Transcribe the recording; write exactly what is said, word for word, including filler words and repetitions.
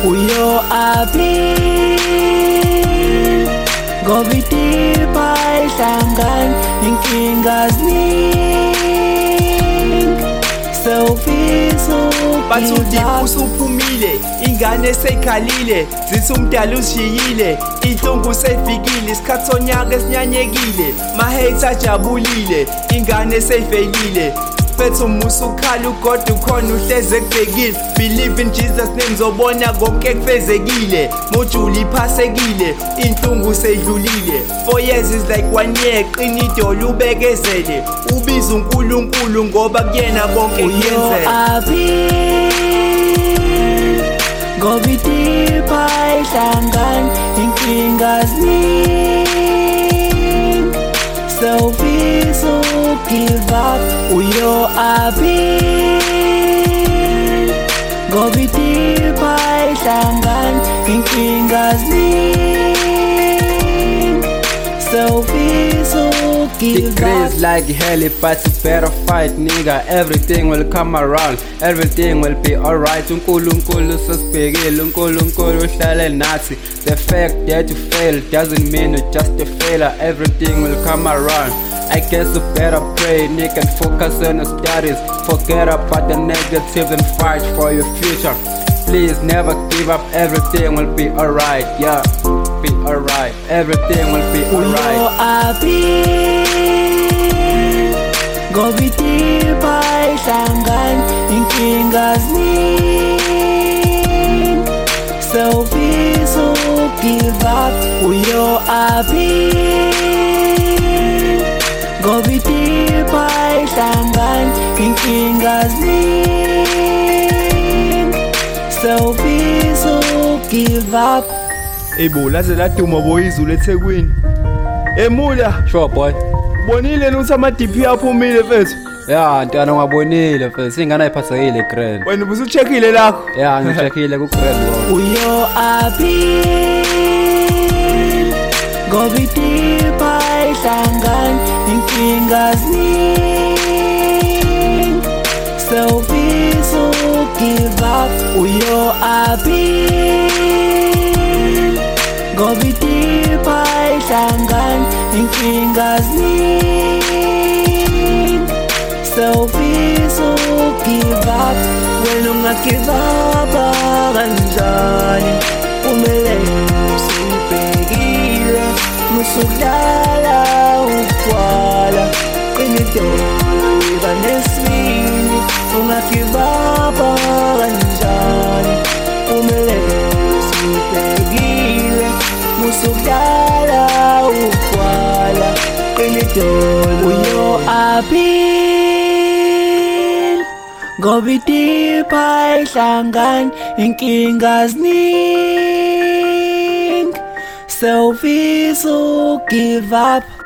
uyoapil ngoba idipha ihlangana inkinga ziningi sewufisa bathi udipha usuphumile, ingane eseyikhalile, zithi umdala uzishiyile, inhlungu seyifikile, isikhathi sonyaka esinyanyekile, ma-hates ajabulile, ingane eseyifeyilile, fethu umusa ukhala ugoda ukhona uhlezi ekubhekile, believe in Jesus name zobona konke kufezekile, mojuli iphasekile, inhlungu seyidlulile, four years is like one year, qina idolo ubekezele, ubiza uNkulunkulu ngoba kuyena konke kuyenzeka. Ngoba idipha ihlangana inkinga ziningi sewufisa uku-give up uyoapil ngoba idipha ihlangana inkinga ziningi sewufisa uku-give The craze like hell, but you better fight, nigga. Everything will come around, everything will be alright. uNkulunkulu sesibhekile, uNkulunkulu uhlale nathi. The fact that you fail doesn't mean you're just a failure. Everything will come around. I guess you better pray, nigga, and focus on your studies. Forget about the negative and fight for your future. Please never give up, everything will be alright, yeah. Be alright, everything will be alright. uyoapil ngoba idipha ihlangana inkinga ziningi sewufisa uku-give up uyoapil ngoba idipha ihlangana inkinga ziningi sewufisa uku-give up. Ebo laze laduma boy izulu eThekwini. Emula, Sure boy. bonile ukuthi ama-D P aphumile mfethu. Yeah, ntwana ngwabonile mfethu, ingane ayiphathekile grand. Wena ubusu-checkile lakho? Yeah, ngicheckile ku grand. uyoapil ngoba idipha ihlangana inkinga ziningi sewufisa uku-give up uyoapil ngoba idipha ihlangana inkinga ziningi sewufisa uku-give up. Wena unga-give up kanjani kumele usibhekile musudlala ugwala qina idolo iba nesibini. Unga-give up kanjani kumele usibhekile musudlala ugwala qina idolo uyoapil ngoba idipha ihlangana inkinga ziningi sewufisa uku-give up.